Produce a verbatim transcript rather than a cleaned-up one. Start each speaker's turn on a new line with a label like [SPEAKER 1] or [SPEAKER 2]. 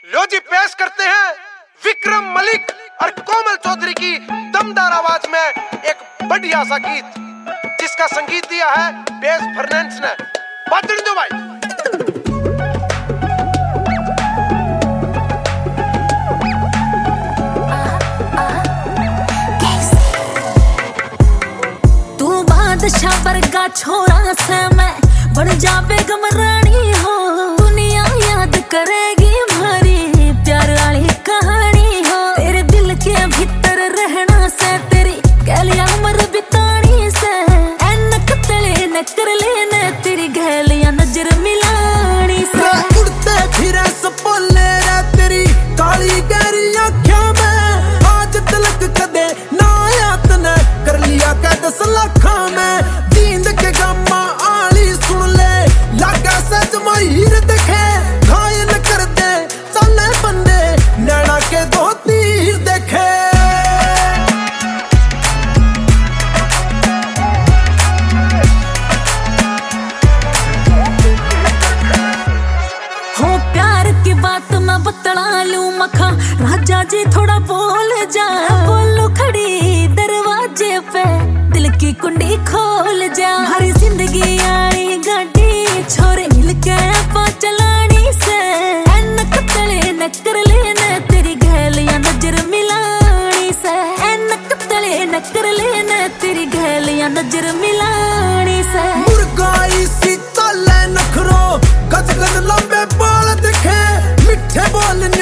[SPEAKER 1] लो जी पेश करते हैं विक्रम मलिक और कोमल चौधरी की दमदार आवाज में एक बढ़िया सा गीत जिसका संगीत दिया है बेस फर्नांडिस ने। बजने दो भाई।
[SPEAKER 2] तू बादशाह वर्गा छोरा से मैं बन जावे गमरानी हो, दुनिया याद करेगी हमारी प्यार वाली कहानी हो। तेरे दिल के भीतर रहना से तेरी गलियां उम्र बितानी से ऐनक तले न कर लेने तेरी गलियां नजर मिलानी से।
[SPEAKER 3] उड़ते फिरे सपोले रे तेरी काली गहरी आँखों में, आज तिलक कदे ना याद ने कर लिया कैद सलाखा में। जींद के गम्मा आली सुन ले लागा सच महीर देखे, घायल कर दे साले बंदे नैना के दो तीर देखे।
[SPEAKER 2] हो प्यार की बात मैं बतला लूं मखा, राजा जी थोड़ा बोल जा। बोलो खड़ी दरवाजे पे दिल की कुंडी खोल जा। हरी जिंदगी आई गाड़ी छोरे मिलके आपा चलानी से ऐनक तले न कर लेने तेरी गलियां नजर मिलानी से। ऐनक तले न कर लेने तेरी गलियां नजर मिलानी से।
[SPEAKER 3] मुर्गाई सी चले नखरो गज गज लंबे बाल दिखे, मिठे बोल